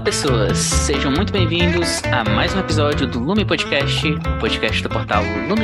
pessoas, sejam muito bem-vindos a mais um episódio do Lume Podcast, o podcast do portal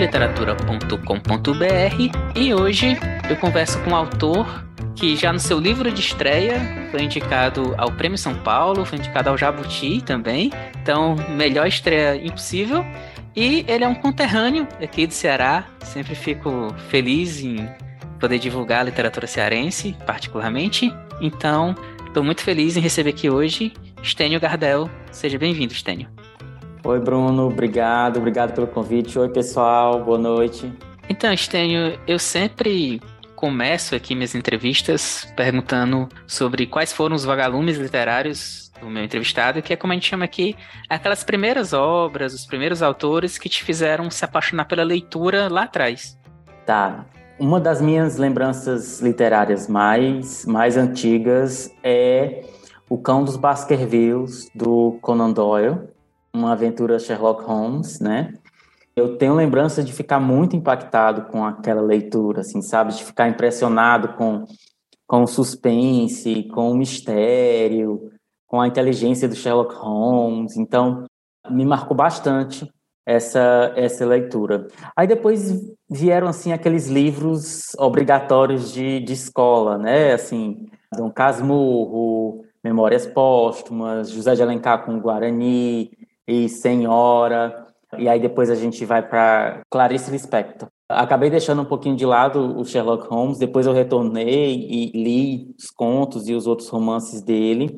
lumeliteratura.com.br. E hoje eu converso com um autor que já no seu livro de estreia foi indicado ao Prêmio São Paulo, foi indicado ao Jabuti também, então melhor estreia impossível. E ele é um conterrâneo aqui do Ceará, sempre fico feliz em poder divulgar a literatura cearense, particularmente. Então, estou muito feliz em receber aqui hoje Stênio Gardel. Seja bem-vindo, Stênio. Oi, Bruno. Obrigado pelo convite. Oi, pessoal. Boa noite. Então, Stênio, eu sempre começo aqui minhas entrevistas perguntando sobre quais foram os vagalumes literários do meu entrevistado, que é como a gente chama aqui, aquelas primeiras obras, os primeiros autores que te fizeram se apaixonar pela leitura lá atrás. Tá. Uma das minhas lembranças literárias mais antigas é O Cão dos Baskervilles, do Conan Doyle, uma aventura Sherlock Holmes, né? Eu tenho lembrança de ficar muito impactado com aquela leitura, assim, sabe? De ficar impressionado com o suspense, com o mistério, com a inteligência do Sherlock Holmes. Então, me marcou bastante essa leitura. Aí depois vieram, assim, aqueles livros obrigatórios de escola, né? Assim, Dom Casmurro, Memórias Póstumas, José de Alencar com Guarani e Senhora. E aí depois a gente vai para Clarice Lispector. Acabei deixando um pouquinho de lado o Sherlock Holmes, depois eu retornei e li os contos e os outros romances dele.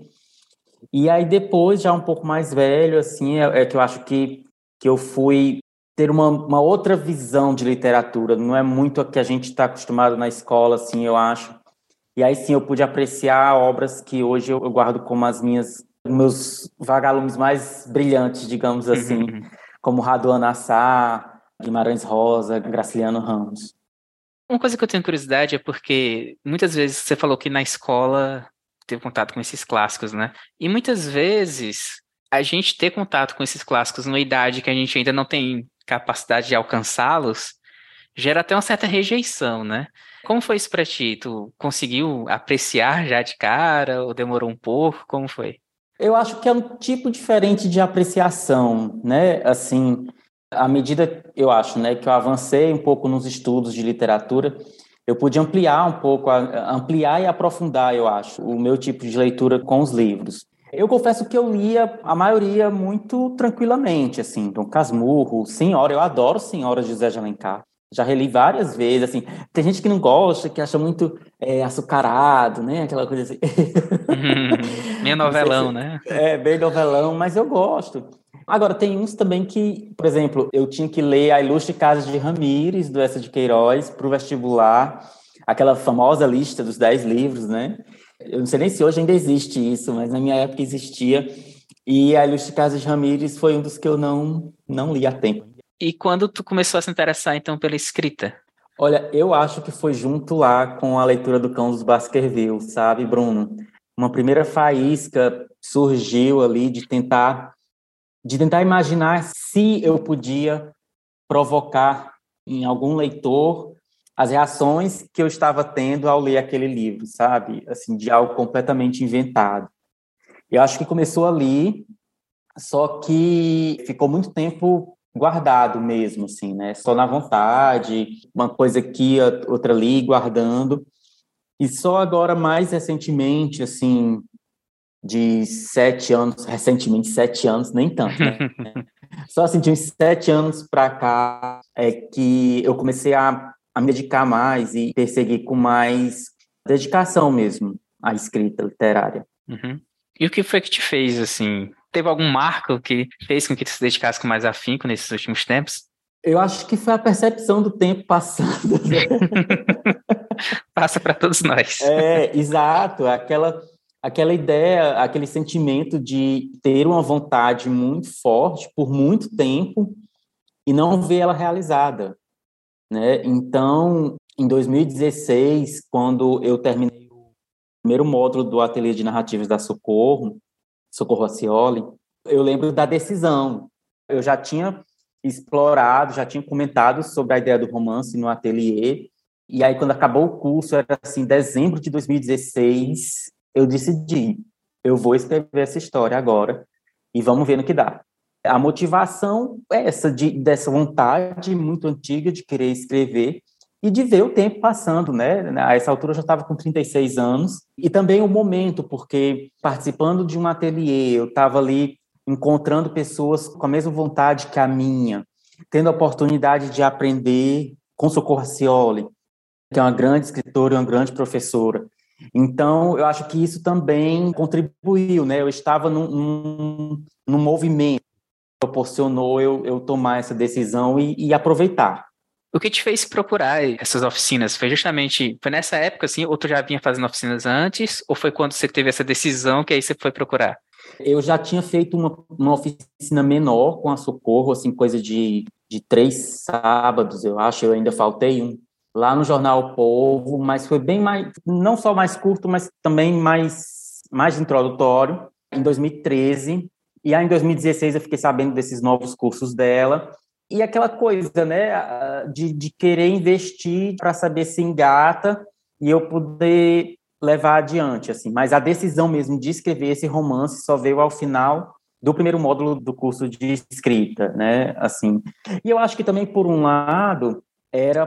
E aí depois, já um pouco mais velho, assim, é que eu acho que eu fui ter uma outra visão de literatura. Não é muito a que a gente está acostumado na escola, assim, eu acho. E aí sim eu pude apreciar obras que hoje eu guardo como meus vagalumes mais brilhantes, digamos assim, como Raduan Assar, Guimarães Rosa, Graciliano Ramos. Uma coisa que eu tenho curiosidade é porque muitas vezes você falou que na escola teve contato com esses clássicos, né? E muitas vezes a gente ter contato com esses clássicos numa idade que a gente ainda não tem capacidade de alcançá-los gera até uma certa rejeição, né? Como foi isso pra ti? Tu conseguiu apreciar já de cara ou demorou um pouco? Como foi? Eu acho que é um tipo diferente de apreciação, né? Assim, à medida, eu acho, né, que eu avancei um pouco nos estudos de literatura, eu pude ampliar um pouco, ampliar e aprofundar, eu acho, o meu tipo de leitura com os livros. Eu confesso que eu lia a maioria muito tranquilamente, assim, Dom Casmurro, Senhora, eu adoro Senhora de José de Alencar. Já reli várias vezes, assim, tem gente que não gosta, que acha muito açucarado, né, aquela coisa assim. Meio novelão, né? É, bem novelão, mas eu gosto. Agora, tem uns também que, por exemplo, eu tinha que ler A Ilustre Casa de Ramírez, do Eça de Queiroz, para o vestibular, aquela famosa lista dos 10 livros, né? Eu não sei nem se hoje ainda existe isso, mas na minha época existia. E A Ilustre Casa de Ramírez foi um dos que eu não li a tempo. E quando tu começou a se interessar, então, pela escrita? Olha, eu acho que foi junto lá com a leitura do Cão dos Baskervilles, sabe, Bruno? Uma primeira faísca surgiu ali de tentar imaginar se eu podia provocar em algum leitor as reações que eu estava tendo ao ler aquele livro, sabe? Assim, de algo completamente inventado. Eu acho que começou ali, só que ficou muito tempo guardado mesmo, assim, né? Só na vontade, uma coisa aqui, outra ali, guardando. E só agora, mais recentemente, assim, de 7 anos, recentemente 7 anos, nem tanto, né? Só assim, de uns 7 anos para cá é que eu comecei a me dedicar mais e perseguir com mais dedicação mesmo à escrita literária. Uhum. E o que foi que te fez, assim? Teve algum marco que fez com que tu se dedicasse com mais afinco nesses últimos tempos? Eu acho que foi a percepção do tempo passando. Passa para todos nós. Exato. Aquela ideia, aquele sentimento de ter uma vontade muito forte por muito tempo e não ver ela realizada, né? Então, em 2016, quando eu terminei o primeiro módulo do Ateliê de Narrativas da Socorro Acioli, eu lembro da decisão. Eu já tinha explorado, já tinha comentado sobre a ideia do romance no ateliê, e aí quando acabou o curso, era assim, dezembro de 2016, eu decidi. eu vou escrever essa história agora e vamos ver no que dá. A motivação é essa, dessa vontade muito antiga de querer escrever e de ver o tempo passando, né? A essa altura eu já estava com 36 anos. E também o momento, porque participando de um ateliê, eu estava ali encontrando pessoas com a mesma vontade que a minha, tendo a oportunidade de aprender com Socorro Racioli, que é uma grande escritora e uma grande professora. Então, eu acho que isso também contribuiu, né? Eu estava num movimento que proporcionou eu tomar essa decisão e aproveitar. O que te fez procurar essas oficinas? Foi nessa época, assim, ou tu já vinha fazendo oficinas antes, ou foi quando você teve essa decisão que aí você foi procurar? Eu já tinha feito uma oficina menor com a Socorro, assim, coisa de 3 sábados, eu acho, eu ainda faltei um, lá no Jornal O Povo, mas foi bem mais, não só mais curto, mas também mais introdutório, em 2013, e aí em 2016 eu fiquei sabendo desses novos cursos dela, e aquela coisa, né, de querer investir para saber se engata e eu poder levar adiante, assim. Mas a decisão mesmo de escrever esse romance só veio ao final do primeiro módulo do curso de escrita, né, assim. E eu acho que também, por um lado, era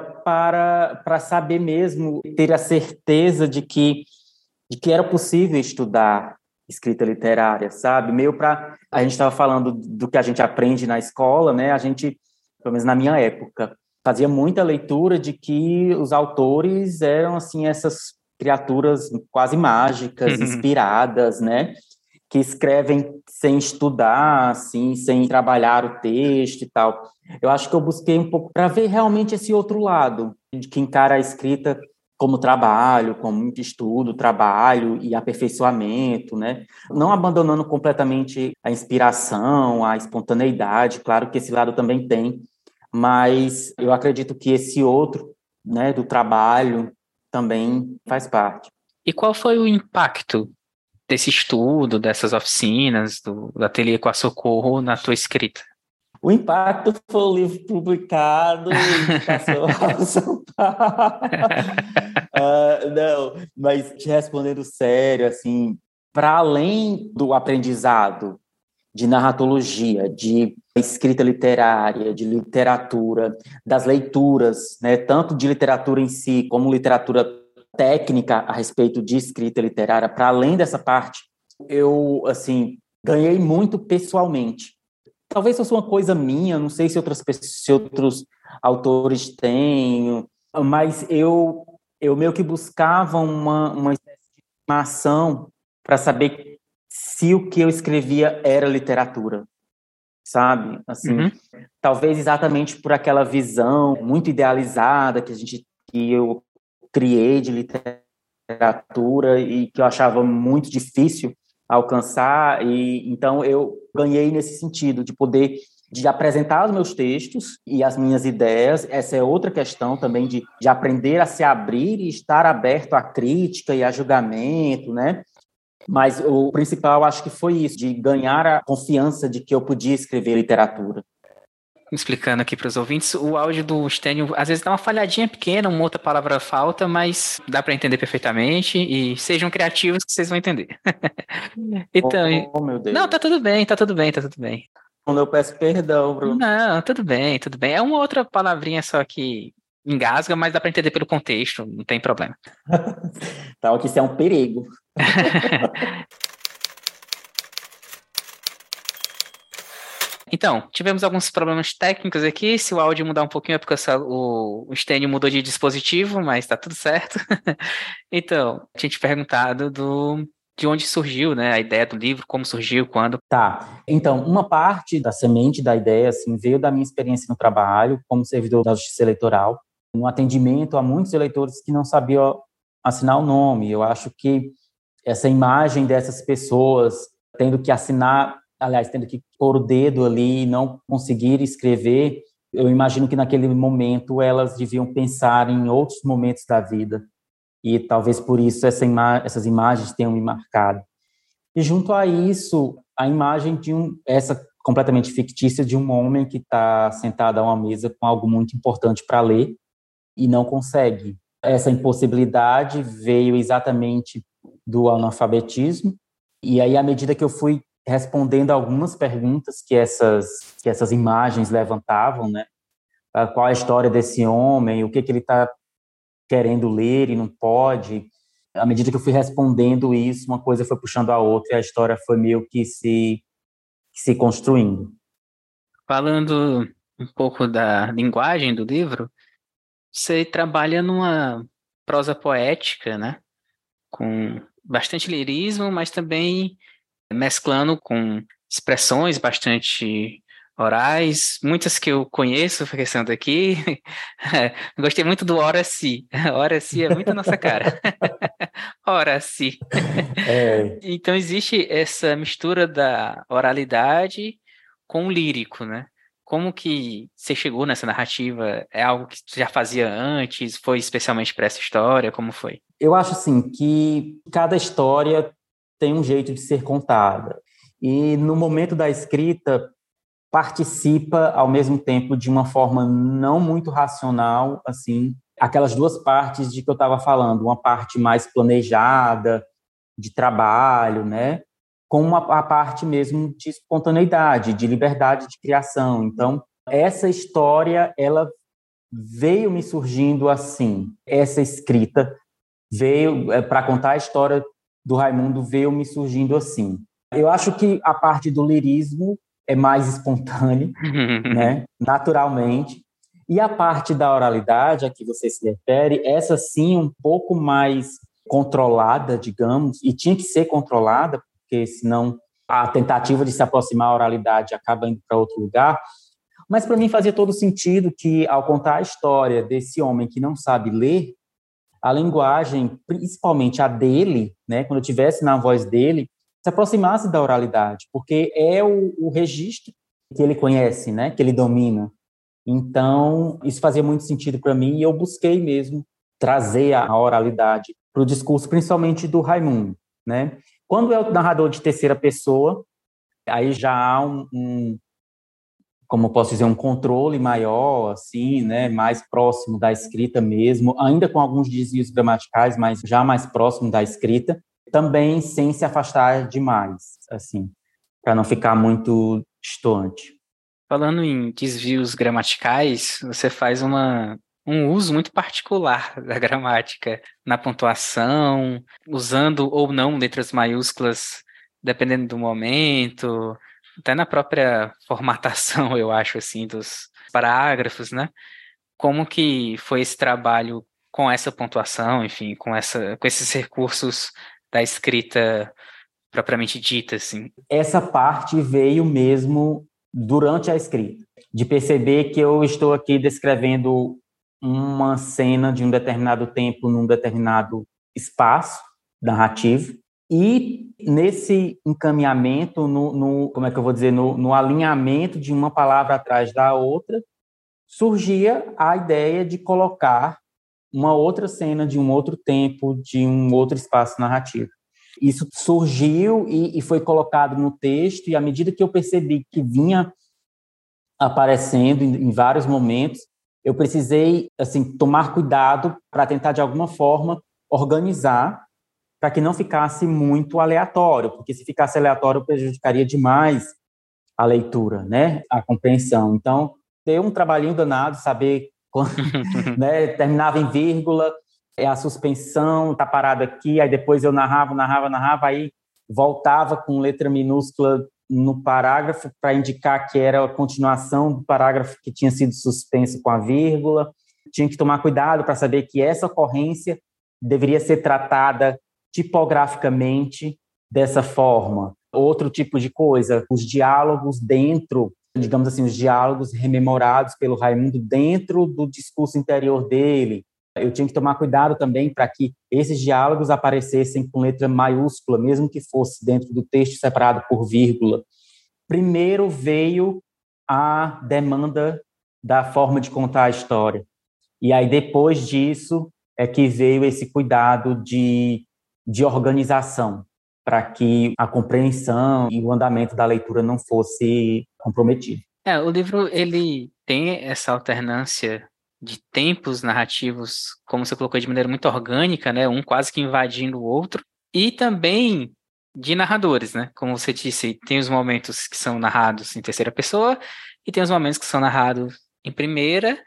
para saber mesmo, ter a certeza de que era possível estudar escrita literária, sabe? Meio para... A gente estava falando do que a gente aprende na escola, né? A gente, pelo menos na minha época, fazia muita leitura de que os autores eram, assim, essas criaturas quase mágicas, inspiradas, né? Que escrevem sem estudar, assim, sem trabalhar o texto e tal. Eu acho que eu busquei um pouco para ver realmente esse outro lado, de que encara a escrita como trabalho, como estudo, trabalho e aperfeiçoamento, né? Não abandonando completamente a inspiração, a espontaneidade, claro que esse lado também tem, mas eu acredito que esse outro, né, do trabalho também faz parte. E qual foi o impacto desse estudo, dessas oficinas, do ateliê com a Socorro na tua escrita? O impacto foi o livro publicado, indicação ao São Paulo. Não, mas te respondendo sério, assim, para além do aprendizado de narratologia, de escrita literária, de literatura, das leituras, né, tanto de literatura em si, como literatura técnica a respeito de escrita literária, para além dessa parte, eu, assim, ganhei muito pessoalmente. Talvez fosse uma coisa minha, não sei se se outros autores têm, mas eu meio que buscava uma espécie de informação para saber se o que eu escrevia era literatura, sabe? Assim, Uhum. talvez exatamente por aquela visão muito idealizada que eu criei de literatura e que eu achava muito difícil alcançar, e então eu ganhei nesse sentido de poder de apresentar os meus textos e as minhas ideias. Essa é outra questão também de aprender a se abrir e estar aberto à crítica e a julgamento, né? Mas o principal, acho que foi isso, de ganhar a confiança de que eu podia escrever literatura. Explicando aqui para os ouvintes, o áudio do Stênio às vezes dá uma falhadinha pequena, uma outra palavra falta, mas dá para entender perfeitamente e sejam criativos que vocês vão entender. Então, Oh, meu não, Deus. tá tudo bem, tá tudo bem, tá tudo bem. Quando eu peço perdão, Bruno. Não, tudo bem, tudo bem. É uma outra palavrinha só que engasga, mas dá para entender pelo contexto, não tem problema. Tal que isso é um perigo. Então, tivemos alguns problemas técnicos aqui. Se o áudio mudar um pouquinho é porque o Stênio mudou de dispositivo, mas tá tudo certo. Então, tinha te perguntado de onde surgiu, né, a ideia do livro, como surgiu, quando. Tá. Então, uma parte da semente da ideia assim, veio da minha experiência no trabalho como servidor da Justiça Eleitoral, no atendimento a muitos eleitores que não sabiam assinar o nome. Eu acho que essa imagem dessas pessoas tendo que assinar, aliás, tendo que pôr o dedo ali e não conseguir escrever, eu imagino que naquele momento elas deviam pensar em outros momentos da vida. E talvez por isso essas imagens tenham me marcado. E junto a isso, a imagem de essa completamente fictícia de um homem que está sentado a uma mesa com algo muito importante para ler e não consegue. Essa impossibilidade veio exatamente do analfabetismo E aí, à medida que eu fui respondendo algumas perguntas que essas imagens levantavam, né? Qual a história desse homem, o que que ele está querendo ler e não pode. À medida que eu fui respondendo isso, uma coisa foi puxando a outra e a história foi meio que se construindo. Falando um pouco da linguagem do livro, você trabalha numa prosa poética, né? Com bastante lirismo, mas também mesclando com expressões bastante orais, muitas que eu conheço, pensando aqui. Gostei muito do Ora Si. Ora Si é muito a nossa cara. Ora Si. É, Então existe essa mistura da oralidade com o lírico, né? Como que você chegou nessa narrativa? É algo que você já fazia antes? Foi especialmente para essa história? Como foi? eu acho assim que cada história tem um jeito de ser contada. E no momento da escrita participa ao mesmo tempo de uma forma não muito racional, assim, aquelas duas partes de que eu estava falando, uma parte mais planejada, de trabalho, né? Com a parte mesmo de espontaneidade, de liberdade de criação. Então, essa história, ela veio me surgindo assim. Essa escrita veio para contar a história do Raimundo, veio me surgindo assim. Eu acho que a parte do lirismo é mais espontânea, né? Naturalmente. E a parte da oralidade a que você se refere, essa sim um pouco mais controlada, digamos, e tinha que ser controlada, porque senão a tentativa de se aproximar à oralidade acaba indo para outro lugar. Mas para mim fazia todo sentido que, ao contar a história desse homem que não sabe ler, a linguagem, principalmente a dele, né, quando eu tivesse na voz dele, se aproximasse da oralidade, porque é o registro que ele conhece, né, que ele domina. Então, isso fazia muito sentido para mim e eu busquei mesmo trazer a oralidade para o discurso, principalmente do Raimundo, né? Quando é o narrador de terceira pessoa, aí já há como eu posso dizer, um controle maior, assim, né, mais próximo da escrita mesmo, ainda com alguns desvios gramaticais, mas já mais próximo da escrita, também sem se afastar demais, assim, para não ficar muito distoante. Falando em desvios gramaticais, você faz um uso muito particular da gramática na pontuação, usando ou não letras maiúsculas, dependendo do momento, até na própria formatação, eu acho, assim, dos parágrafos, né? Como que foi esse trabalho com essa pontuação, enfim, com esses recursos da escrita propriamente dita, assim? Essa parte veio mesmo durante a escrita, de perceber que eu estou aqui descrevendo uma cena de um determinado tempo num determinado espaço narrativo e nesse encaminhamento, como é que eu vou dizer, no alinhamento de uma palavra atrás da outra, surgia a ideia de colocar uma outra cena de um outro tempo, de um outro espaço narrativo. Isso surgiu e foi colocado no texto, e à medida que eu percebi que vinha aparecendo em vários momentos, eu precisei assim tomar cuidado para tentar de alguma forma organizar para que não ficasse muito aleatório, porque se ficasse aleatório prejudicaria demais a leitura, né, a compreensão. Então, deu um trabalhinho danado saber quando, né, terminava em vírgula, é a suspensão, tá parado aqui, aí depois eu narrava, aí voltava com letra minúscula no parágrafo para indicar que era a continuação do parágrafo que tinha sido suspenso com a vírgula. Tinha que tomar cuidado para saber que essa ocorrência deveria ser tratada tipograficamente dessa forma. Outro tipo de coisa, os diálogos dentro, digamos assim, os diálogos rememorados pelo Raimundo dentro do discurso interior dele. Eu tinha que tomar cuidado também para que esses diálogos aparecessem com letra maiúscula, mesmo que fosse dentro do texto separado por vírgula. Primeiro veio a demanda da forma de contar a história. E aí, depois disso, é que veio esse cuidado de organização, para que a compreensão e o andamento da leitura não fosse comprometido. O livro ele tem essa alternância de tempos narrativos, como você colocou, de maneira muito orgânica, né? Um quase que invadindo o outro. E também de narradores, né? Como você disse, tem os momentos que são narrados em terceira pessoa e tem os momentos que são narrados em primeira,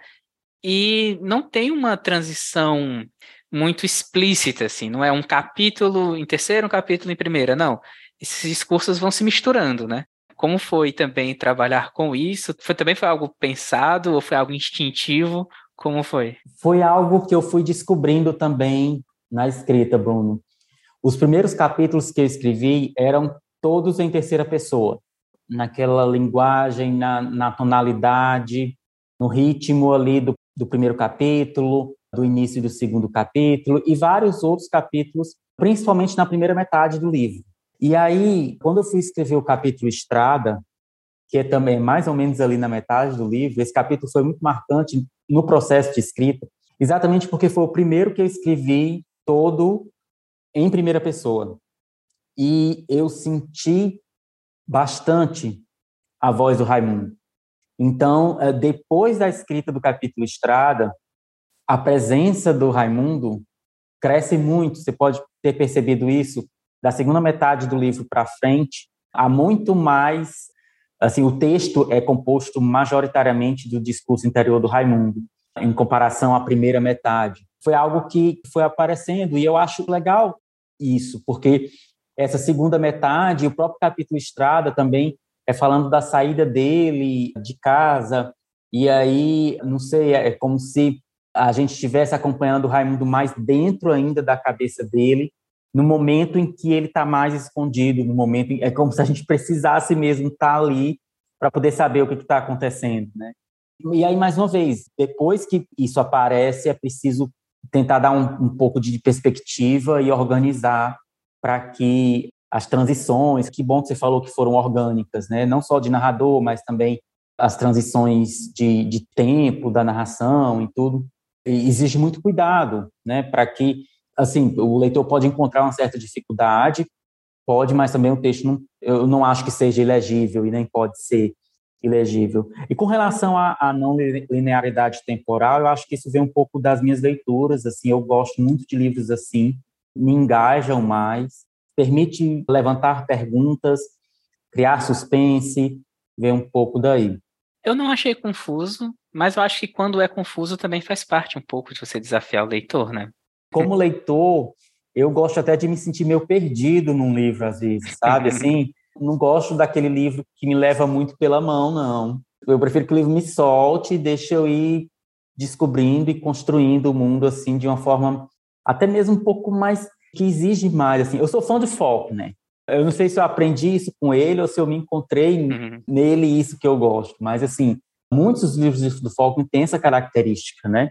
e não tem uma transição muito explícita, assim, não é um capítulo em terceira, um capítulo em primeira, não. Esses discursos vão se misturando, né? Como foi também trabalhar com isso? Foi algo pensado ou foi algo instintivo? Como foi? Foi algo que eu fui descobrindo também na escrita, Bruno. Os primeiros capítulos que eu escrevi eram todos em terceira pessoa, naquela linguagem, na tonalidade, no ritmo ali do primeiro capítulo, do início do segundo capítulo e vários outros capítulos, principalmente na primeira metade do livro. E aí, quando eu fui escrever o capítulo Estrada, que é também mais ou menos ali na metade do livro, esse capítulo foi muito marcante no processo de escrita, exatamente porque foi o primeiro que eu escrevi todo em primeira pessoa. E eu senti bastante a voz do Raimundo. Então, depois da escrita do capítulo Estrada, a presença do Raimundo cresce muito. Você pode ter percebido isso da segunda metade do livro para frente. Há muito mais, assim, o texto é composto majoritariamente do discurso interior do Raimundo, em comparação à primeira metade. Foi algo que foi aparecendo e eu acho legal isso, porque essa segunda metade, o próprio capítulo Estrada também é falando da saída dele de casa, e aí, não sei, é como se a gente estivesse acompanhando o Raimundo mais dentro ainda da cabeça dele, no momento em que ele está mais escondido, no momento é como se a gente precisasse mesmo estar ali para poder saber o que está acontecendo, né? E aí, mais uma vez, depois que isso aparece, é preciso tentar dar um pouco de perspectiva e organizar para que as transições, que bom que você falou que foram orgânicas, né? Não só de narrador, mas também as transições de tempo da narração e tudo. E exige muito cuidado, né? Para que, assim, o leitor pode encontrar uma certa dificuldade, pode, mas também o texto eu não acho que seja ilegível e nem pode ser ilegível. E com relação à não linearidade temporal, eu acho que isso vem um pouco das minhas leituras, assim, eu gosto muito de livros assim, me engajam mais, permite levantar perguntas, criar suspense, ver um pouco daí. Eu não achei confuso, mas eu acho que quando é confuso também faz parte um pouco de você desafiar o leitor, né? Como leitor, eu gosto até de me sentir meio perdido num livro, às vezes, sabe? Assim, não gosto daquele livro que me leva muito pela mão, não. Eu prefiro que o livro me solte e deixe eu ir descobrindo e construindo o mundo, assim, de uma forma até mesmo um pouco mais, que exige mais, assim. Eu sou fã de Faulkner. Eu não sei se eu aprendi isso com ele ou se eu me encontrei nele isso que eu gosto, mas, assim, muitos dos livros do Faulkner têm essa característica, né?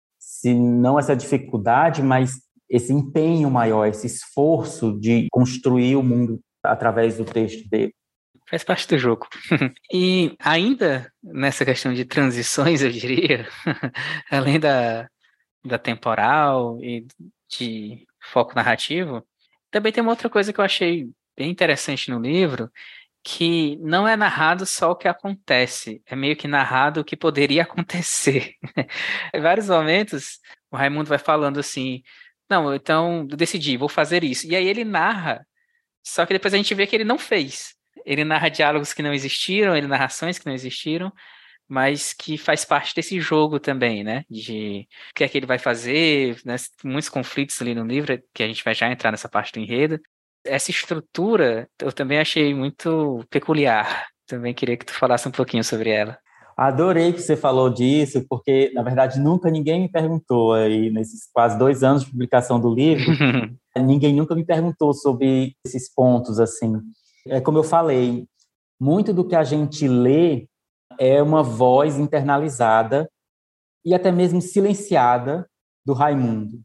Se não essa dificuldade, mas esse empenho maior, esse esforço de construir o mundo através do texto dele. Faz parte do jogo. E ainda nessa questão de transições, eu diria, além da temporal e de foco narrativo, também tem uma outra coisa que eu achei bem interessante no livro, que não é narrado só o que acontece, é meio que narrado o que poderia acontecer. Em vários momentos, o Raimundo vai falando assim, não, então eu decidi, vou fazer isso. E aí ele narra, só que depois a gente vê que ele não fez. Ele narra diálogos que não existiram, ele narrações que não existiram, mas que faz parte desse jogo também, né? De o que é que ele vai fazer, né? Muitos conflitos ali no livro, que a gente vai já entrar nessa parte do enredo. Essa estrutura eu também achei muito peculiar. Também queria que tu falasse um pouquinho sobre ela. Adorei que você falou disso, porque, na verdade, nunca ninguém me perguntou aí, nesses quase 2 anos de publicação do livro, ninguém nunca me perguntou sobre esses pontos, assim. É como eu falei, muito do que a gente lê é uma voz internalizada e até mesmo silenciada do Raimundo.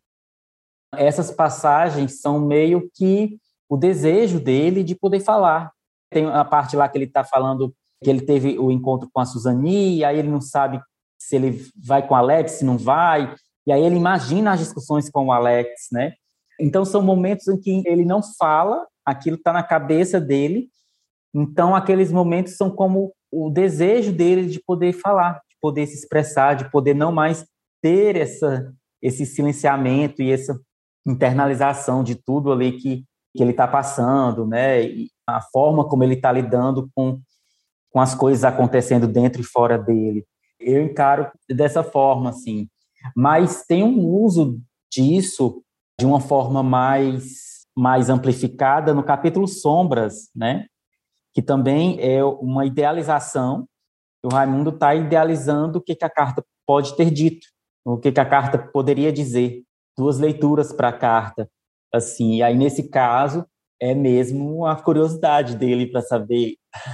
Essas passagens são meio que o desejo dele de poder falar. Tem a parte lá que ele está falando que ele teve o encontro com a Suzani, e aí ele não sabe se ele vai com o Alex, se não vai, e aí ele imagina as discussões com o Alex, né? Então são momentos em que ele não fala, aquilo está na cabeça dele, então aqueles momentos são como o desejo dele de poder falar, de poder se expressar, de poder não mais ter esse silenciamento e essa internalização de tudo ali que que ele está passando, né? E a forma como ele está lidando com as coisas acontecendo dentro e fora dele. Eu encaro dessa forma, assim. Mas tem um uso disso de uma forma mais amplificada no capítulo Sombras, né? Que também é uma idealização. O Raimundo está idealizando o que a carta pode ter dito, o que a carta poderia dizer. Duas leituras para a carta, assim. E aí, nesse caso, é mesmo a curiosidade dele para saber,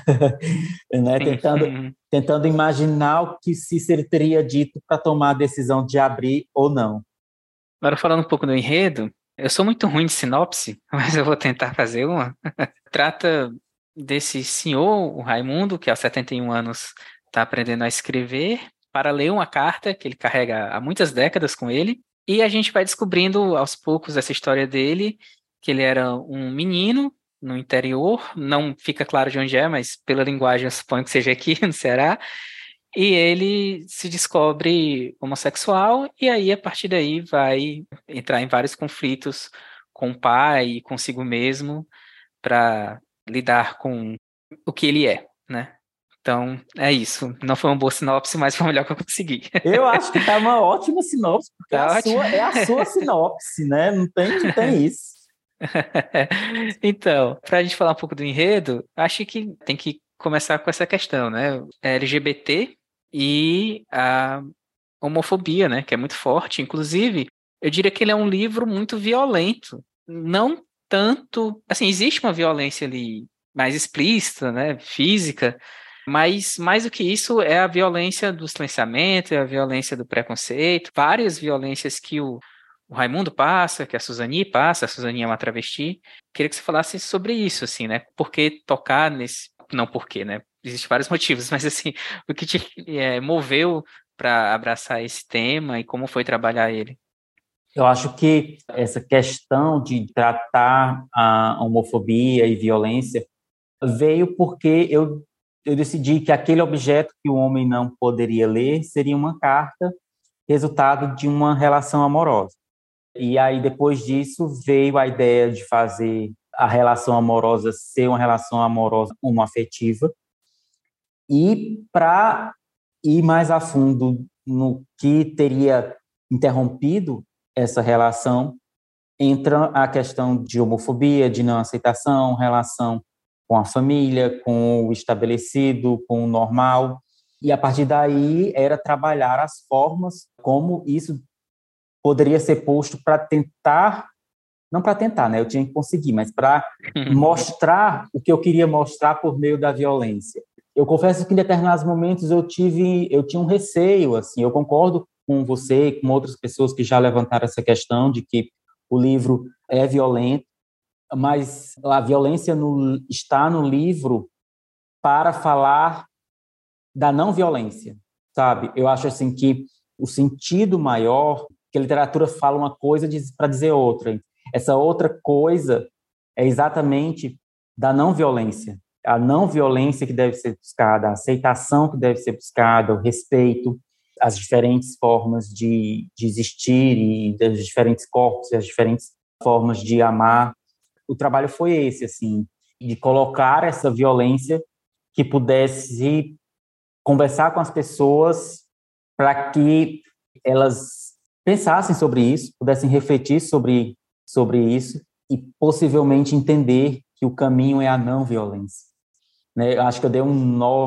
né? Tentando imaginar o que Cícero teria dito para tomar a decisão de abrir ou não. Agora falando um pouco do enredo, eu sou muito ruim de sinopse, mas eu vou tentar fazer uma. Trata desse senhor, o Raimundo, que aos 71 anos está aprendendo a escrever, para ler uma carta que ele carrega há muitas décadas com ele, e a gente vai descobrindo aos poucos essa história dele, que ele era um menino no interior, não fica claro de onde é, mas pela linguagem eu suponho que seja aqui no Ceará, e ele se descobre homossexual, e aí a partir daí vai entrar em vários conflitos com o pai e consigo mesmo para lidar com o que ele é, né? Então, é isso. Não foi uma boa sinopse, mas foi o melhor que eu consegui. Eu acho que tá uma ótima sinopse, porque Tá ótimo. É a sua sinopse, né? Não tem isso. Então, para a gente falar um pouco do enredo, acho que tem que começar com essa questão, né? É LGBT e a homofobia, né? Que é muito forte. Inclusive, eu diria que ele é um livro muito violento. Não tanto. Assim, existe uma violência ali mais explícita, né? Física. Mas mais do que isso é a violência do silenciamento, é a violência do preconceito, várias violências que o Raimundo passa, que a Suzani passa, a Suzani é uma travesti. Queria que você falasse sobre isso, assim, né? Por que tocar nesse... Não por quê, né? Existem vários motivos, mas assim, o que te moveu para abraçar esse tema e como foi trabalhar ele? Eu acho que essa questão de tratar a homofobia e violência veio porque eu decidi que aquele objeto que o homem não poderia ler seria uma carta resultado de uma relação amorosa. E aí, depois disso, veio a ideia de fazer a relação amorosa ser uma relação amorosa homoafetiva. E para ir mais a fundo no que teria interrompido essa relação, entra a questão de homofobia, de não aceitação, relação com a família, com o estabelecido, com o normal. E a partir daí era trabalhar as formas como isso poderia ser posto para tentar, não para tentar, né? Eu tinha que conseguir, mas para mostrar o que eu queria mostrar por meio da violência. Eu confesso que em determinados momentos eu tinha um receio, assim. Eu concordo com você e com outras pessoas que já levantaram essa questão de que o livro é violento, mas a violência está no livro para falar da não violência, sabe? Eu acho assim que o sentido maior, que a literatura fala uma coisa para dizer outra. Essa outra coisa é exatamente da não violência. A não violência que deve ser buscada, a aceitação que deve ser buscada, o respeito às diferentes formas de existir e dos diferentes corpos e as diferentes formas de amar. O trabalho foi esse, assim, de colocar essa violência que pudesse conversar com as pessoas para que elas pensassem sobre isso, pudessem refletir sobre isso e possivelmente entender que o caminho é a não violência. Né? Eu acho que eu dei um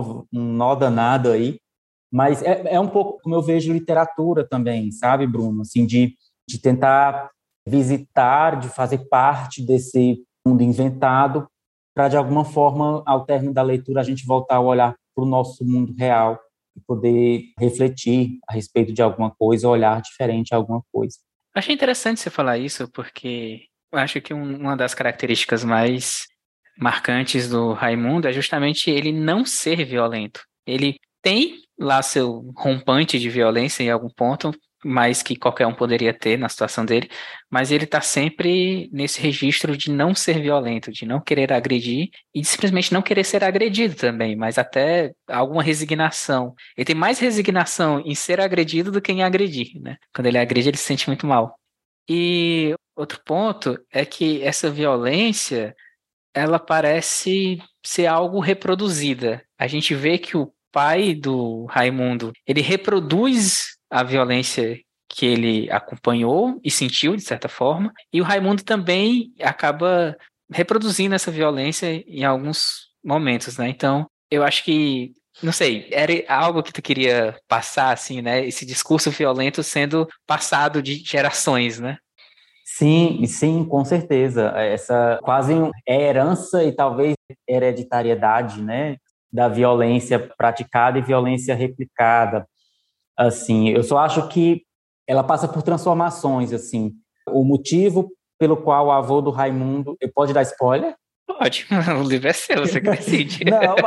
nó danado aí, mas é um pouco como eu vejo literatura também, sabe, Bruno? Assim, de tentar visitar, de fazer parte desse mundo inventado, para, de alguma forma, ao término da leitura, a gente voltar a olhar para o nosso mundo real e poder refletir a respeito de alguma coisa, olhar diferente a alguma coisa. Achei interessante você falar isso, porque eu acho que uma das características mais marcantes do Raimundo é justamente ele não ser violento. Ele tem lá seu rompante de violência em algum ponto, mais que qualquer um poderia ter na situação dele, mas ele está sempre nesse registro de não ser violento, de não querer agredir e de simplesmente não querer ser agredido também, mas até alguma resignação. Ele tem mais resignação em ser agredido do que em agredir, né? Quando ele agride, ele se sente muito mal. E Outro ponto é que essa violência, ela parece ser algo reproduzida. A gente vê que o pai do Raimundo, ele reproduz a violência que ele acompanhou e sentiu, de certa forma, e o Raimundo também acaba reproduzindo essa violência em alguns momentos, né? Então, eu acho que, não sei, era algo que tu queria passar, assim, né? Esse discurso violento sendo passado de gerações, né? Sim, sim, com certeza. Essa quase é herança e talvez hereditariedade, né, da violência praticada e violência replicada. Assim, eu só acho que ela passa por transformações, assim. O motivo pelo qual o avô do Raimundo, pode dar spoiler? Pode, o livro é seu, você que decide. Não,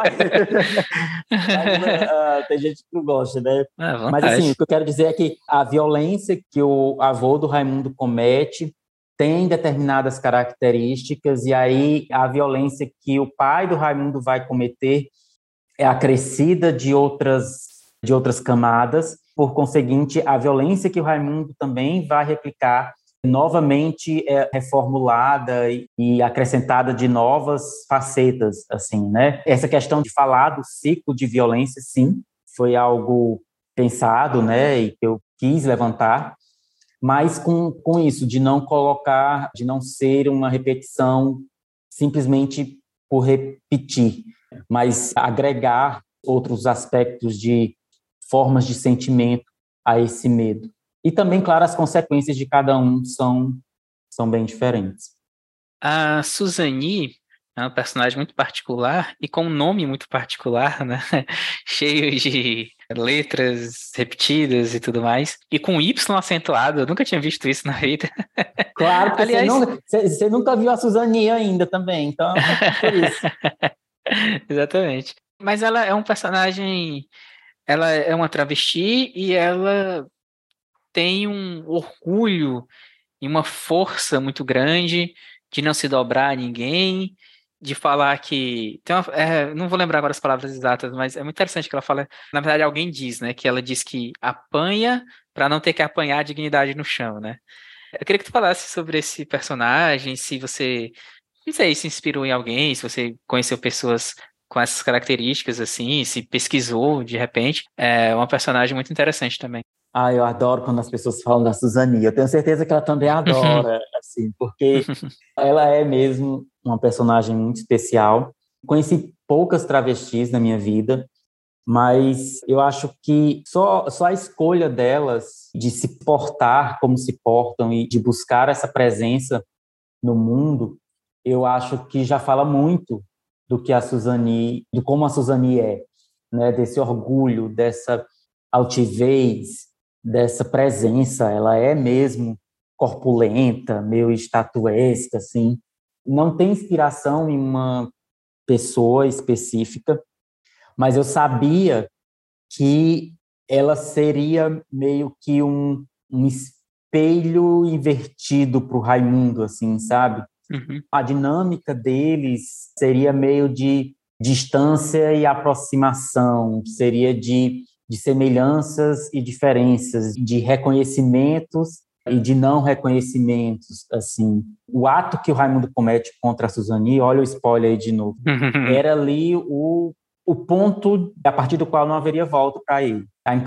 mas tem gente que não gosta, né? À Mas assim, o vontade. que eu quero dizer é que a violência que o avô do Raimundo comete tem determinadas características, e aí a violência que o pai do Raimundo vai cometer é acrescida de outras camadas. Por conseguinte, a violência que o Raimundo também vai replicar novamente é reformulada e acrescentada de novas facetas, assim, né? Essa questão de falar do ciclo de violência, sim, foi algo pensado, né, e que eu quis levantar, mas com isso, de não colocar, de não ser uma repetição simplesmente por repetir, mas agregar outros aspectos de formas de sentimento a esse medo. E também, claro, as consequências de cada um são bem diferentes. A Suzani é um personagem muito particular e com um nome muito particular, né? Cheio de letras repetidas e tudo mais. E com Y acentuado, eu nunca tinha visto isso na vida. Claro, porque Aliás, você nunca viu a Suzane ainda também, então é por isso. exatamente. Mas ela é um personagem, ela é uma travesti e ela tem um orgulho e uma força muito grande de não se dobrar a ninguém, de falar que. Não vou lembrar agora as palavras exatas, mas é muito interessante que ela fala. Na verdade, alguém diz, né? Que ela diz que apanha para não ter que apanhar a dignidade no chão, né? Eu queria que tu falasse sobre esse personagem, se você, não sei, se inspirou em alguém, se você conheceu pessoas com essas características, assim, se pesquisou de repente. É uma personagem muito interessante também. Ah, eu adoro quando as pessoas falam da Suzane. Eu tenho certeza que ela também adora, assim, porque ela é mesmo uma personagem muito especial. Conheci poucas travestis na minha vida, mas eu acho que só a escolha delas de se portar como se portam e de buscar essa presença no mundo, eu acho que já fala muito do que a Suzane, do como a Suzane é, né? Desse orgulho, dessa altivez, dessa presença. Ela é mesmo corpulenta, meio estatuesca, assim. Não tem inspiração em uma pessoa específica, mas eu sabia que ela seria meio que um espelho invertido para o Raimundo, assim, sabe? Uhum. A dinâmica deles seria meio de distância e aproximação, seria de semelhanças e diferenças, de reconhecimentos e de não reconhecimentos, assim. O ato que o Raimundo comete contra a Suzane, olha o spoiler aí de novo, era ali o ponto a partir do qual não haveria volta para ele,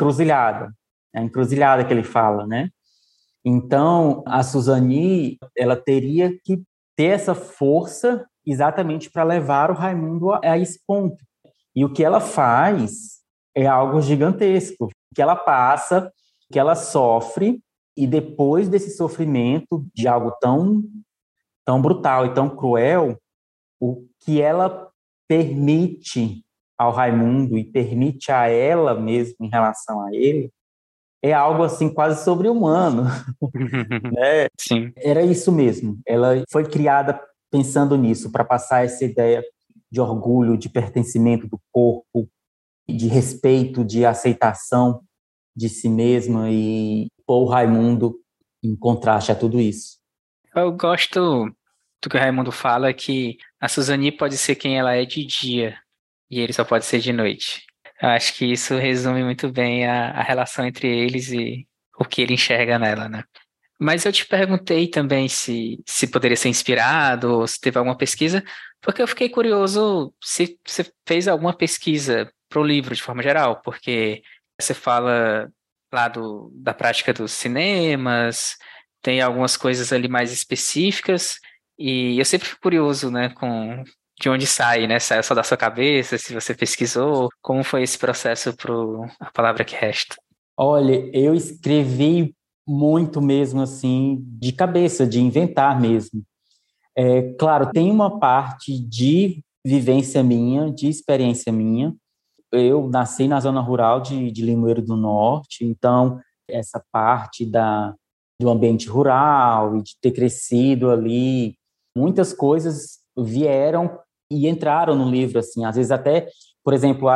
a encruzilhada que ele fala, né? Então, a Suzane, ela teria que ter essa força exatamente para levar o Raimundo a esse ponto. E o que ela faz é algo gigantesco, que ela passa, que ela sofre, e depois desse sofrimento de algo tão brutal e tão cruel, o que ela permite ao Raimundo e permite a ela mesmo em relação a ele é algo assim quase sobre-humano, né? Sim. Era isso mesmo. Ela foi criada pensando nisso, para passar essa ideia de orgulho, de pertencimento do corpo, de respeito, de aceitação de si mesma, e pôr o Raimundo em contraste a tudo isso. Eu gosto do que o Raimundo fala que a Suzane pode ser quem ela é de dia e ele só pode ser de noite. Eu acho que isso resume muito bem a relação entre eles e o que ele enxerga nela, né? Mas eu te perguntei também se poderia ser inspirado ou se teve alguma pesquisa, porque eu fiquei curioso se você fez alguma pesquisa para o livro de forma geral, porque você fala lá da prática dos cinemas, tem algumas coisas ali mais específicas, e eu sempre fico curioso, né, com de onde sai, né? Saiu só da sua cabeça, se você pesquisou, como foi esse processo para A Palavra que Resta? Olha, eu escrevi muito mesmo assim, de cabeça, de inventar mesmo. Claro, tem uma parte de vivência minha, de experiência minha. Eu nasci na zona rural de Limoeiro do Norte, então essa parte do ambiente rural e de ter crescido ali, muitas coisas vieram e entraram no livro, assim, às vezes até, por exemplo,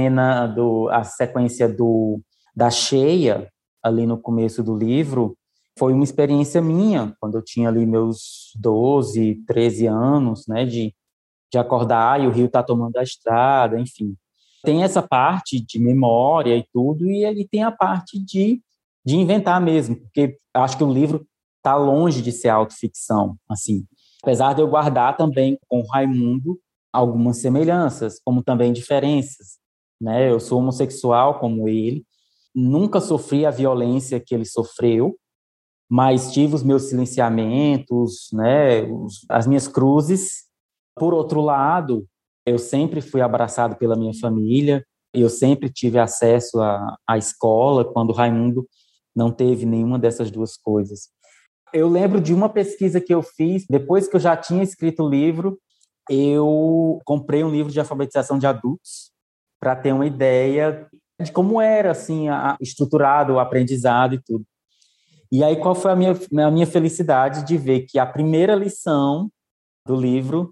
a sequência da cheia, ali no começo do livro, foi uma experiência minha, quando eu tinha ali meus 12, 13 anos, né, de acordar e o rio tá tomando a estrada, enfim. Tem essa parte de memória e tudo, e ele tem a parte de inventar mesmo, porque acho que o livro está longe de ser autoficção, assim. Apesar de eu guardar também com o Raimundo algumas semelhanças, como também diferenças, né? Eu sou homossexual como ele, nunca sofri a violência que ele sofreu, mas tive os meus silenciamentos, né? As minhas cruzes. Por outro lado, eu sempre fui abraçado pela minha família, eu sempre tive acesso à escola, quando o Raimundo não teve nenhuma dessas duas coisas. Eu lembro de uma pesquisa que eu fiz, depois que eu já tinha escrito o livro, eu comprei um livro de alfabetização de adultos para ter uma ideia de como era assim estruturado o aprendizado e tudo. E aí qual foi a minha felicidade de ver que a primeira lição do livro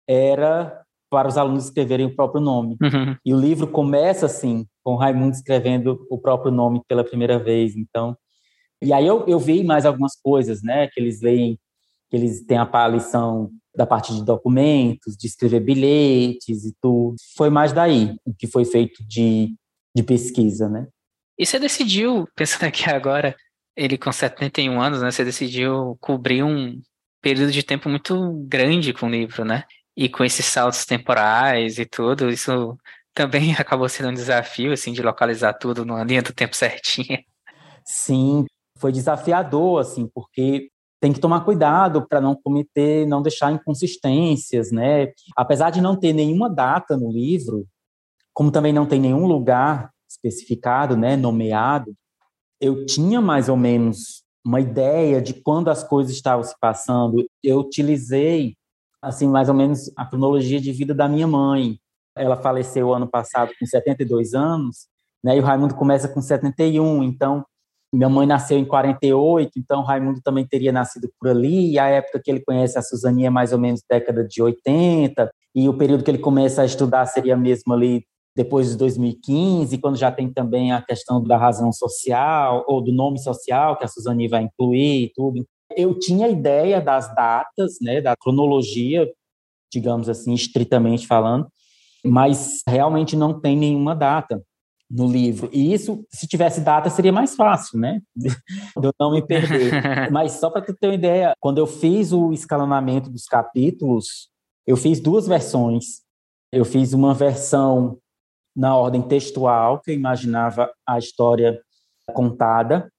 era para os alunos escreverem o próprio nome. Uhum. E o livro começa assim, com Raimundo escrevendo o próprio nome pela primeira vez. Então, e aí eu vi mais algumas coisas, né? Que eles leem, que eles têm a lição da parte de documentos, de escrever bilhetes e tudo. Foi mais daí o que foi feito de pesquisa, né? E você decidiu, pensando aqui agora, ele com 71 anos, né? Você decidiu cobrir um período de tempo muito grande com o livro, né? E com esses saltos temporais e tudo, isso também acabou sendo um desafio, assim, de localizar tudo numa linha do tempo certinha. Sim, foi desafiador, assim, porque tem que tomar cuidado para não cometer, não deixar inconsistências, né? Apesar de não ter nenhuma data no livro, como também não tem nenhum lugar especificado, né, nomeado, eu tinha mais ou menos uma ideia de quando as coisas estavam se passando. Eu utilizei, assim, mais ou menos a cronologia de vida da minha mãe. Ela faleceu ano passado com 72 anos, né, e o Raimundo começa com 71, então minha mãe nasceu em 48, então o Raimundo também teria nascido por ali, e a época que ele conhece a Suzaninha é mais ou menos década de 80, e o período que ele começa a estudar seria mesmo ali depois de 2015, quando já tem também a questão da razão social, ou do nome social, que a Suzane vai incluir e tudo. Eu tinha ideia das datas, né, da cronologia, digamos assim, estritamente falando, mas realmente não tem nenhuma data no livro. E isso, se tivesse data, seria mais fácil, né? De eu não me perder. Mas só para tu ter uma ideia, quando eu fiz o escalonamento dos capítulos, eu fiz duas versões. Eu fiz uma versão na ordem textual, que eu imaginava a história contada,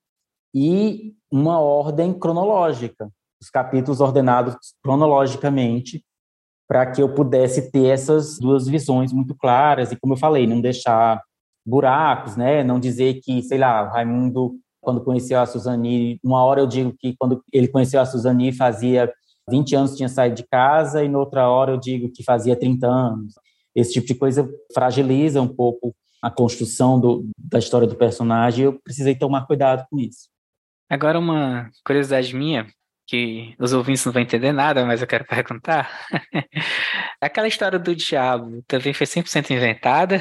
e uma ordem cronológica, os capítulos ordenados cronologicamente, para que eu pudesse ter essas duas visões muito claras e, como eu falei, não deixar buracos, né? Não dizer que, sei lá, o Raimundo, quando conheceu a Suzani, uma hora eu digo que quando ele conheceu a Suzani fazia 20 anos tinha saído de casa e noutra hora eu digo que fazia 30 anos. Esse tipo de coisa fragiliza um pouco a construção da história do personagem e eu precisei tomar cuidado com isso. Agora uma curiosidade minha, que os ouvintes não vão entender nada, mas eu quero perguntar. Aquela história do diabo também foi 100% inventada?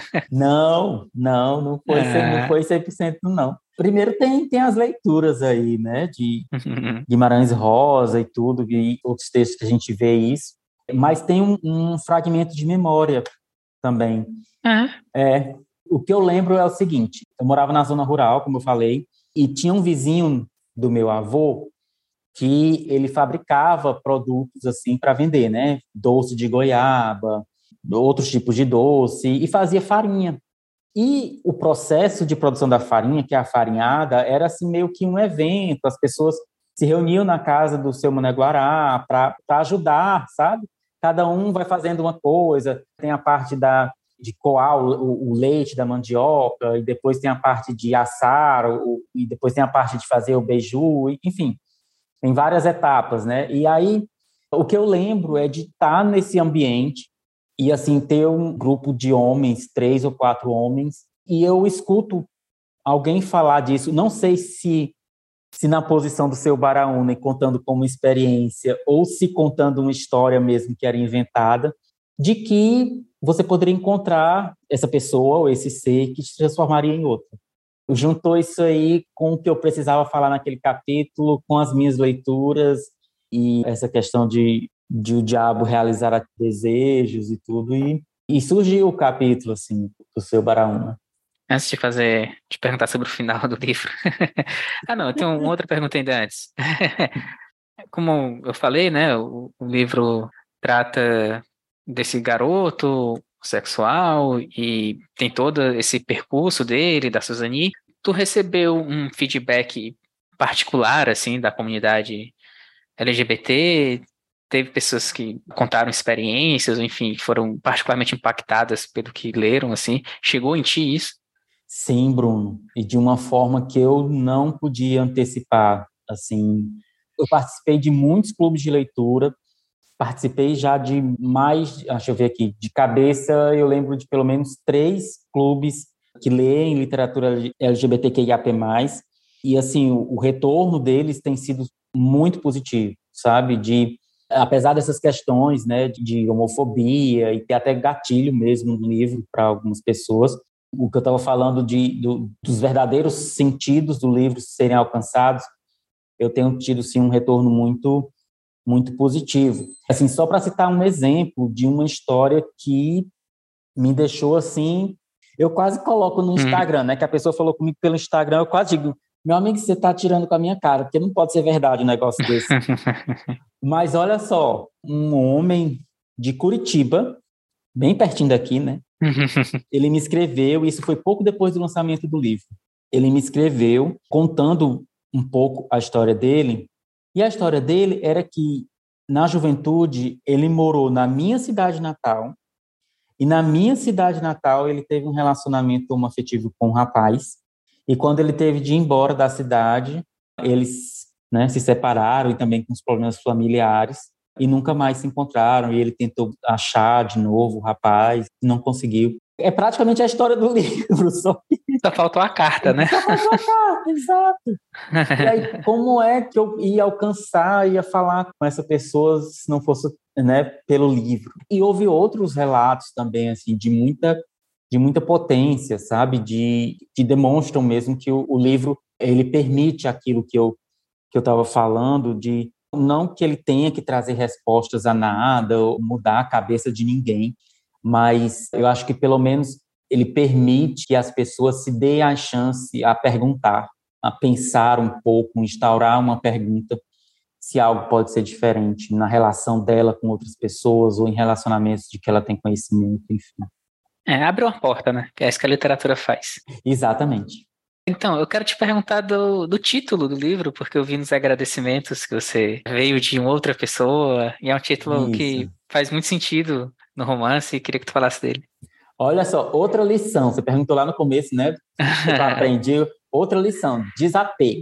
Não foi, não Ah. foi 100% não. Primeiro tem as leituras aí, né, de Guimarães Rosa e tudo, e outros textos que a gente vê isso, mas tem um fragmento de memória também. Ah. O que eu lembro é o seguinte, eu morava na zona rural, como eu falei, e tinha um vizinho do meu avô, que ele fabricava produtos assim para vender, né? Doce de goiaba, outros tipos de doce, e fazia farinha. E o processo de produção da farinha, que é a farinhada, era assim meio que um evento, as pessoas se reuniam na casa do seu Mané Guará para ajudar, sabe? Cada um vai fazendo uma coisa, tem a parte de coar o leite da mandioca, e depois tem a parte de assar, e depois tem a parte de fazer o beiju, enfim, tem várias etapas, né? E aí, o que eu lembro é de estar nesse ambiente e, assim, ter um grupo de homens, 3 ou 4 homens, e eu escuto alguém falar disso, não sei se na posição do seu Baraúna, contando como experiência, ou se contando uma história mesmo que era inventada, de que você poderia encontrar essa pessoa ou esse ser que se transformaria em outro. Juntou isso aí com o que eu precisava falar naquele capítulo, com as minhas leituras e essa questão de o diabo realizar desejos e tudo, e surgiu o capítulo, assim, do seu Baraúna. Antes de perguntar sobre o final do livro. Ah, não, eu tenho uma outra pergunta ainda antes. Como eu falei, né, o livro trata desse garoto sexual e tem todo esse percurso dele, da Suzane. Tu recebeu um feedback particular, assim, da comunidade LGBT? Teve pessoas que contaram experiências, ou enfim, foram particularmente impactadas pelo que leram, assim. Chegou em ti isso? Sim, Bruno, e de uma forma que eu não podia antecipar, assim, eu participei de muitos clubes de leitura, participei já de mais, deixa eu ver aqui, de cabeça eu lembro de pelo menos 3 clubes que leem literatura LGBTQIAP+, e assim, o retorno deles tem sido muito positivo, sabe, apesar dessas questões, né, de homofobia e ter até gatilho mesmo no livro para algumas pessoas, o que eu estava falando dos verdadeiros sentidos do livro serem alcançados, eu tenho tido, sim, um retorno muito, muito positivo. Assim, só para citar um exemplo de uma história que me deixou, assim, eu quase coloco no Instagram, né, que a pessoa falou comigo pelo Instagram, eu quase digo, meu amigo, você está tirando com a minha cara, porque não pode ser verdade um negócio desse. Mas olha só, um homem de Curitiba, bem pertinho daqui, né, ele me escreveu, e isso foi pouco depois do lançamento do livro. Ele me escreveu contando um pouco a história dele, e a história dele era que, na juventude, ele morou na minha cidade natal, e na minha cidade natal ele teve um relacionamento homoafetivo com um rapaz, e quando ele teve de ir embora da cidade, eles, né, se separaram, e também com os problemas familiares, e nunca mais se encontraram, e ele tentou achar de novo o rapaz, não conseguiu. É praticamente a história do livro, só que Só faltou a carta, né? só faltou a carta, exato. E aí, como é que eu ia alcançar, ia falar com essa pessoa se não fosse, né, pelo livro? E houve outros relatos também, assim, de muita potência, sabe? Que demonstram mesmo que o livro, ele permite aquilo que eu estava falando, de não que ele tenha que trazer respostas a nada ou mudar a cabeça de ninguém, mas eu acho que pelo menos ele permite que as pessoas se deem a chance a perguntar, a pensar um pouco, instaurar uma pergunta se algo pode ser diferente na relação dela com outras pessoas ou em relacionamentos de que ela tem conhecimento, enfim. Abre uma porta, né? Que é isso que a literatura faz. Exatamente. Então, eu quero te perguntar do título do livro, porque eu vi nos agradecimentos que você veio de uma outra pessoa, e é um título que Isso. faz muito sentido no romance, e queria que tu falasse dele. Olha só, outra lição. Você perguntou lá no começo, né? O que eu aprendi. Outra lição, desapego.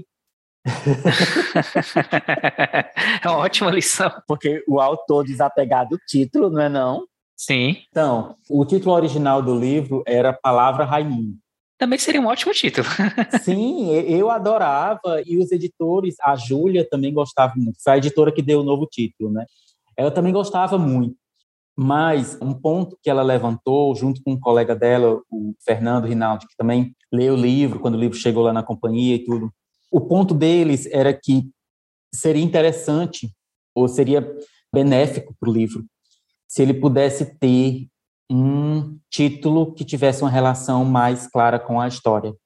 É uma ótima lição. Porque o autor desapegado do título, não é não? Sim. Então, o título original do livro era Palavra Raimundo. Também seria um ótimo título. Sim, eu adorava, e os editores, a Júlia também gostava muito. Foi a editora que deu o novo título, né? Ela também gostava muito. Mas um ponto que ela levantou, junto com um colega dela, o Fernando Rinaldi, que também leu o livro, quando o livro chegou lá na companhia e tudo, o ponto deles era que seria interessante, ou seria benéfico para o livro, se ele pudesse ter um título que tivesse uma relação mais clara com a história.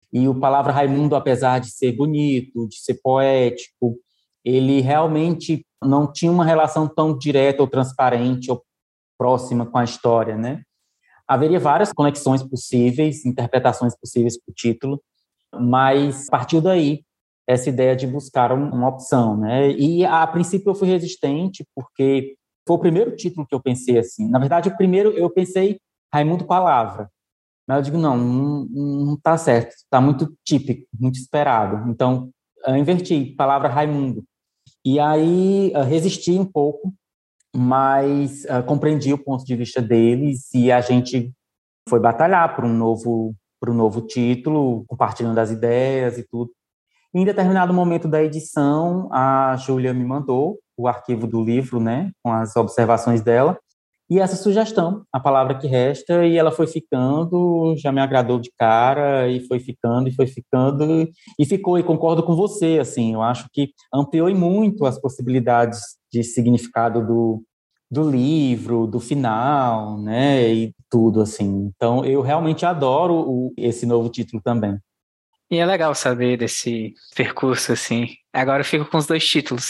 E o Palavra Raimundo, apesar de ser bonito, de ser poético, ele realmente não tinha uma relação tão direta ou transparente ou próxima com a história, né? Haveria várias conexões possíveis, interpretações possíveis para o título, mas partiu daí essa ideia de buscar uma opção, né? E a princípio eu fui resistente porque foi o primeiro título que eu pensei assim. Na verdade, o primeiro eu pensei Raimundo Palavra, mas eu digo não tá certo, está muito típico, muito esperado. Então eu inverti Palavra Raimundo. E aí resisti um pouco, mas compreendi o ponto de vista deles e a gente foi batalhar por um novo título, compartilhando as ideias e tudo. Em determinado momento da edição, a Júlia me mandou o arquivo do livro, né, com as observações dela, e essa sugestão, A Palavra que Resta, e ela foi ficando, já me agradou de cara, e foi ficando, e ficou, e concordo com você, assim, eu acho que ampliou muito as possibilidades de significado do livro, do final, né, e tudo, assim. Então, eu realmente adoro esse novo título também. E é legal saber desse percurso, assim. Agora eu fico com os dois títulos.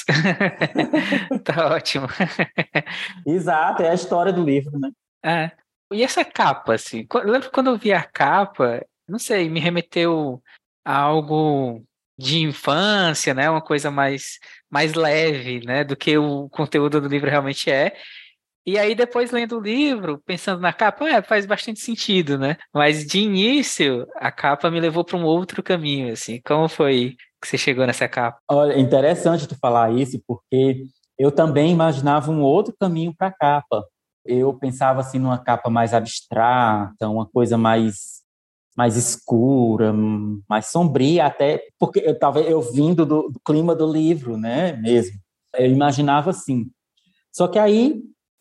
Tá ótimo. Exato, é a história do livro, né? É. E essa capa, assim, eu lembro quando eu vi a capa, não sei, me remeteu a algo de infância, né? Uma coisa mais leve, né? Do que o conteúdo do livro realmente é. E aí, depois lendo o livro, pensando na capa, faz bastante sentido, né? Mas de início, a capa me levou para um outro caminho, assim. Como foi que você chegou nessa capa? Olha, é interessante tu falar isso, porque eu também imaginava um outro caminho para a capa. Eu pensava assim numa capa mais abstrata, uma coisa mais escura, mais sombria, até porque eu vindo do clima do livro, né, mesmo. Eu imaginava assim. Só que aí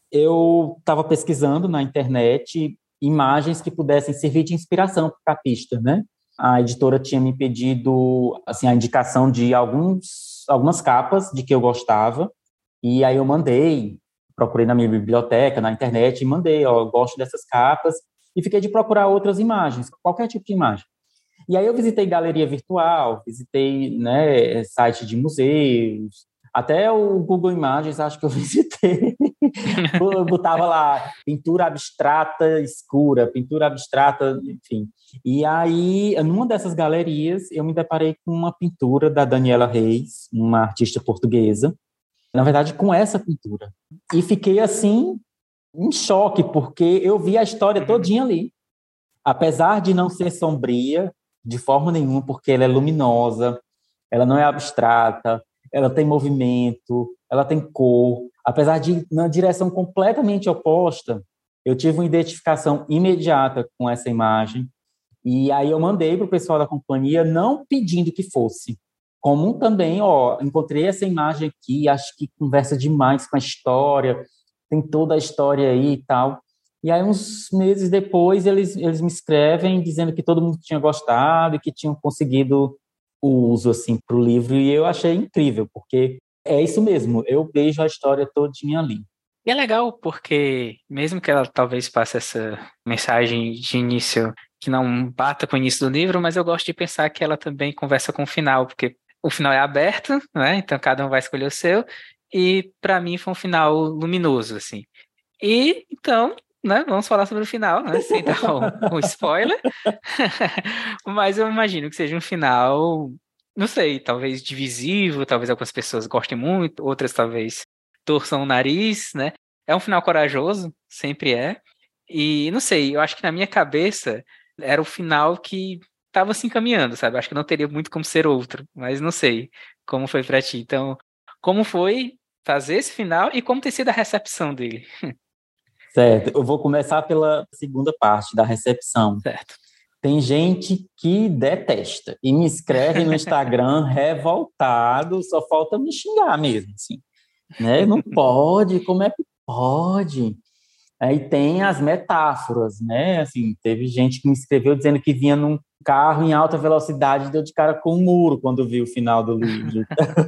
eu estava pesquisando na internet imagens que pudessem servir de inspiração para a pista, né? A editora tinha me pedido assim a indicação de algumas capas de que eu gostava e aí eu mandei, procurei na minha biblioteca, na internet e mandei, ó, eu gosto dessas capas e fiquei de procurar outras imagens, qualquer tipo de imagem. E aí eu visitei galeria virtual, visitei, né, site de museus, até o Google Imagens acho que eu visitei. Eu botava lá pintura abstrata escura, pintura abstrata, enfim. E aí, numa dessas galerias, eu me deparei com uma pintura da Daniela Reis, uma artista portuguesa, na verdade, com essa pintura. E fiquei assim, em choque, porque eu vi a história todinha ali. Apesar de não ser sombria, de forma nenhuma, porque ela é luminosa, ela não é abstrata, ela tem movimento, ela tem cor. Apesar de na direção completamente oposta, eu tive uma identificação imediata com essa imagem. E aí eu mandei para o pessoal da companhia, não pedindo que fosse. Como também, ó, encontrei essa imagem aqui, acho que conversa demais com a história, tem toda a história aí e tal. E aí, uns meses depois, eles me escrevem dizendo que todo mundo tinha gostado e que tinham conseguido o uso, assim, para o livro. E eu achei incrível, porque é isso mesmo, eu vejo a história todinha ali. E é legal porque, mesmo que ela talvez passe essa mensagem de início que não bata com o início do livro, mas eu gosto de pensar que ela também conversa com o final, porque o final é aberto, né? Então cada um vai escolher o seu, e para mim foi um final luminoso, assim. E então, né, vamos falar sobre o final, né? Sem dar um spoiler. Mas eu imagino que seja um final, não sei, talvez divisivo, talvez algumas pessoas gostem muito, outras talvez torçam o nariz, né? É um final corajoso, sempre é. E não sei, eu acho que na minha cabeça era o final que estava se encaminhando, sabe? Eu acho que não teria muito como ser outro, mas não sei como foi pra ti. Então, como foi fazer esse final e como ter sido a recepção dele? Certo, eu vou começar pela segunda parte, da recepção. Certo. Tem gente que detesta e me escreve no Instagram revoltado, só falta me xingar mesmo, assim, né? Não pode, como é que pode? Aí tem as metáforas, né? Assim, teve gente que me escreveu dizendo que vinha num carro em alta velocidade e deu de cara com um muro quando viu o final do livro.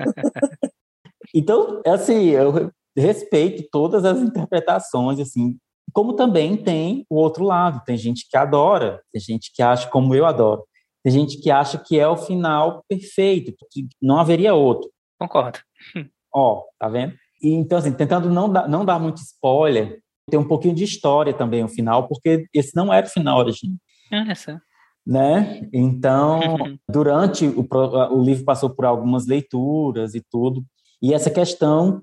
Então, assim, eu respeito todas as interpretações, assim, como também tem o outro lado, tem gente que adora, tem gente que acha como eu adoro. Tem gente que acha que é o final perfeito, que não haveria outro. Concordo. Ó, tá vendo? E, então, assim, tentando não dar muito spoiler, tem um pouquinho de história também o final, porque esse não era o final original. Olha só. Né? Então, durante o livro passou por algumas leituras e tudo, e essa questão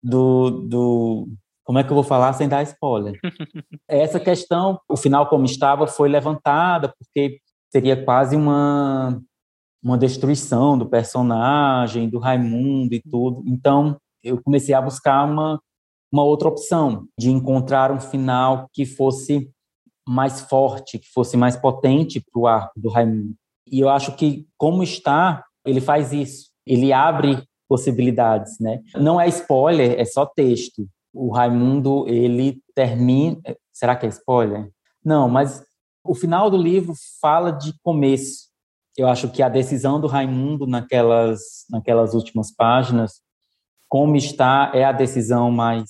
do como é que eu vou falar sem dar spoiler? Essa questão, o final como estava, foi levantada porque seria quase uma destruição do personagem, do Raimundo e tudo. Então, eu comecei a buscar uma outra opção, de encontrar um final que fosse mais forte, que fosse mais potente para o arco do Raimundo. E eu acho que, como está, ele faz isso. Ele abre possibilidades, né? Não é spoiler, é só texto. O Raimundo, ele termina... Será que é spoiler? Não, mas o final do livro fala de começo. Eu acho que a decisão do Raimundo naquelas últimas páginas, como está, é a decisão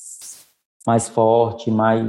mais forte,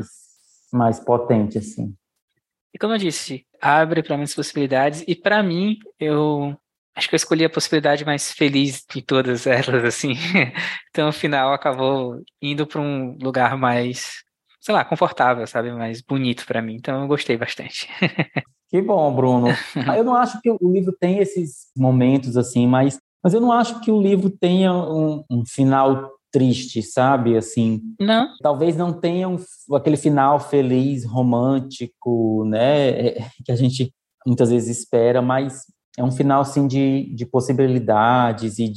mais potente, assim. E como eu disse, abre para muitas possibilidades, e para mim, eu acho que eu escolhi a possibilidade mais feliz de todas elas, assim. Então, o final acabou indo para um lugar mais, sei lá, confortável, sabe? Mais bonito para mim. Então, eu gostei bastante. Que bom, Bruno. Eu não acho que o livro tem esses momentos, assim, mas eu não acho que o livro tenha um final triste, sabe? Assim, Não. talvez não tenha aquele final feliz, romântico, né? Que a gente muitas vezes espera, mas é um final, assim, de possibilidades e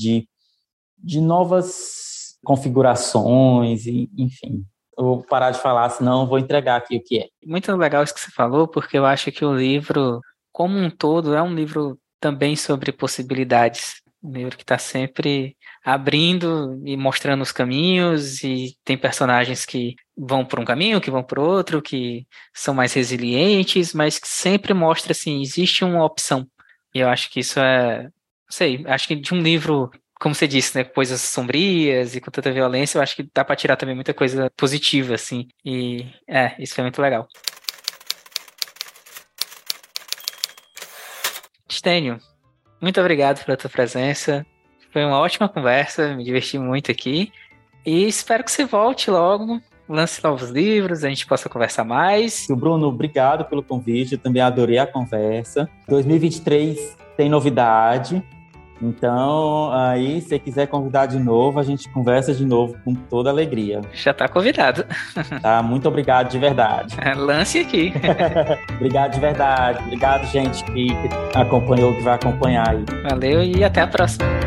de novas configurações, e, enfim. Eu vou parar de falar, senão eu vou entregar aqui o que é. Muito legal isso que você falou, porque eu acho que o livro, como um todo, é um livro também sobre possibilidades. Um livro que está sempre abrindo e mostrando os caminhos, e tem personagens que vão por um caminho, que vão por outro, que são mais resilientes, mas que sempre mostra, assim, existe uma opção. E eu acho que isso não sei, acho que de um livro, como você disse, né, coisas sombrias e com tanta violência, eu acho que dá para tirar também muita coisa positiva, assim. E isso foi muito legal. Stênio, muito obrigado pela tua presença. Foi uma ótima conversa, me diverti muito aqui. E espero que você volte logo, lance novos livros, a gente possa conversar mais. Bruno, obrigado pelo convite, eu também adorei a conversa. 2023 tem novidade, então aí se você quiser convidar de novo, a gente conversa de novo com toda alegria. Já está convidado. Tá, muito obrigado de verdade. Lance aqui. Obrigado de verdade, obrigado gente que acompanhou, que vai acompanhar aí. Valeu e até a próxima.